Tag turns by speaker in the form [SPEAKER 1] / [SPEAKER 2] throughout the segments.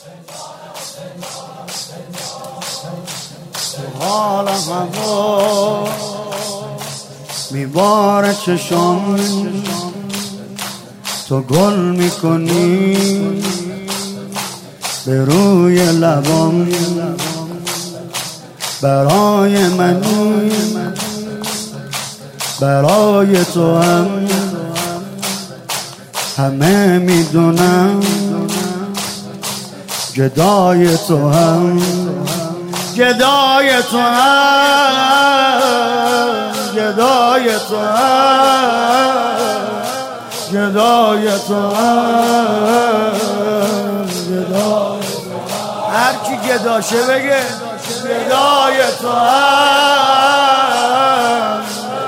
[SPEAKER 1] حال هوا میباره چشام، تو گل میکنی به روی لبام، برای منی برای تو هم همه میدونم، گدای تو هم گدای تو هم گدای تو هم گدای تو هم هر کی گداشه بگه گدای تو هم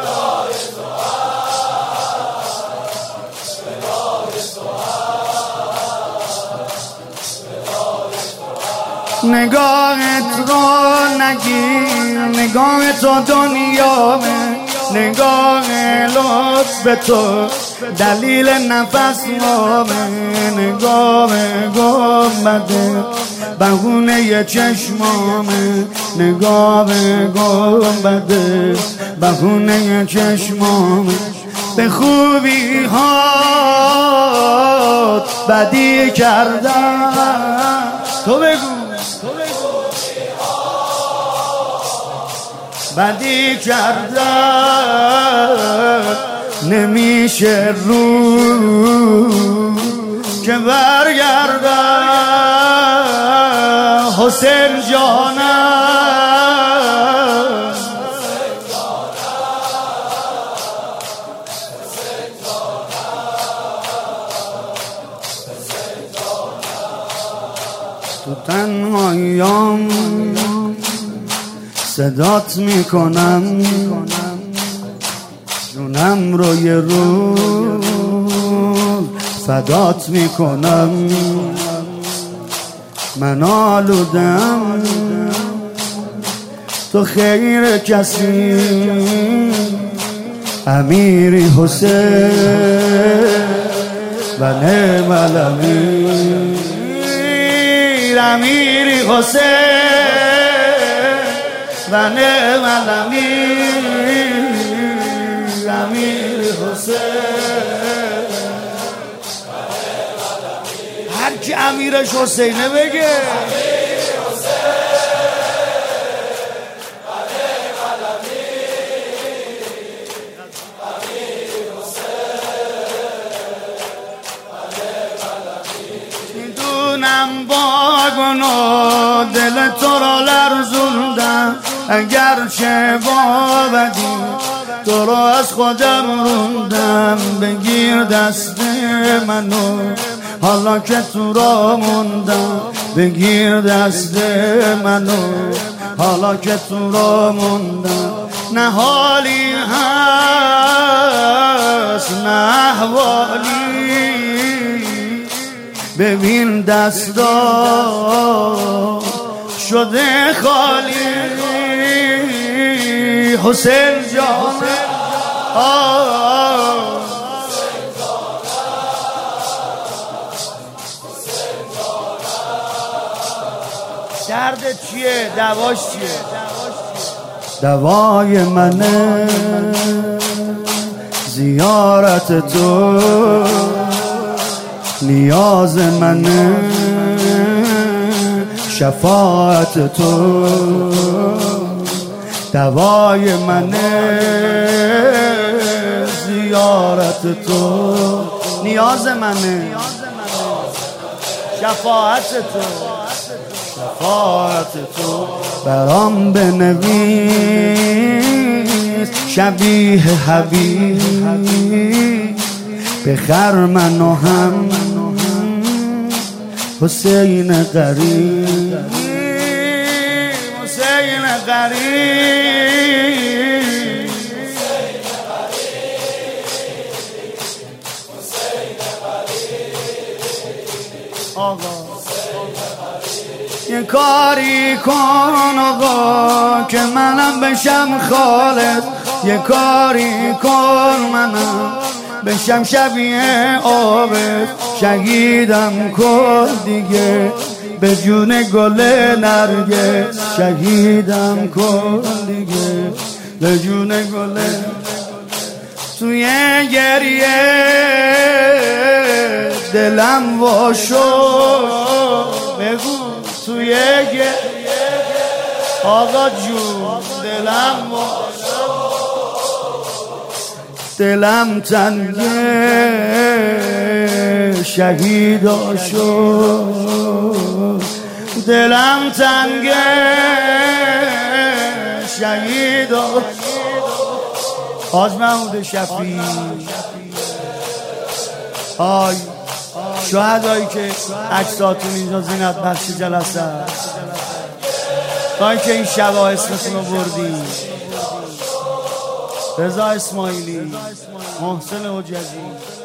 [SPEAKER 1] نگاهت رو نگیر، نگاه تو دنیامه، نگاه لطف تو دلیل نفس مامه، نگاه گنبده بهونه چشمامه، نگاه گنبده بهونه چشمامه، به خوبی ها بدی کردم، تو بگو بدی کردم، نمیشه رو که برگردم حسین جانم، تو تنهاییام صدات میکنم، جونم رو یه روز فدات میکنم، من آلودم تو خیر کسی، امیری حسین و نعم الامیر، امیری حسین و نعم الامیر، امیر حسین. هر کی امیرش حسینه بگه میدونم با گناه دل تو را لرزوندم، اگرچه با بدی تو را از خودم روندم، بگیر دست منو حالا که تو را موندم، بگیر دست منو حالا که تو را موندم، نه حالی هست نه احوالی، ببین دستا شده خالی، حسین جان درد چیه؟ دواش چیه؟ دوای منه زیارت تو، نیاز منه شفاعت تو، دوای منه زیارت تو، نیاز منه شفاعت تو، شفاعت تو، برام بنویس شبیه حبیب، بخر منو هم حسین قریب، حسین قریب، آقا یه کاری کن آقا که منم بشم خالد، یه کاری کن منم بشم شبیه آبت، شهیدم کن دیگه به جون گل نرگس شهیدم کن دیگه، به جون گل توی گریه دلم واشو، بگو توی گریه آقا جون دلم واشو، دلم تنگه شهیدا شد، دلم تنگه شهیدا. حاج محمود شفیع آی شهدایی که عکساتون اینجا زینت بخش جلسه است، تا اینکه این شبا اسمتون رو بردیم، رضا اسماعیلی، محسن حجتی.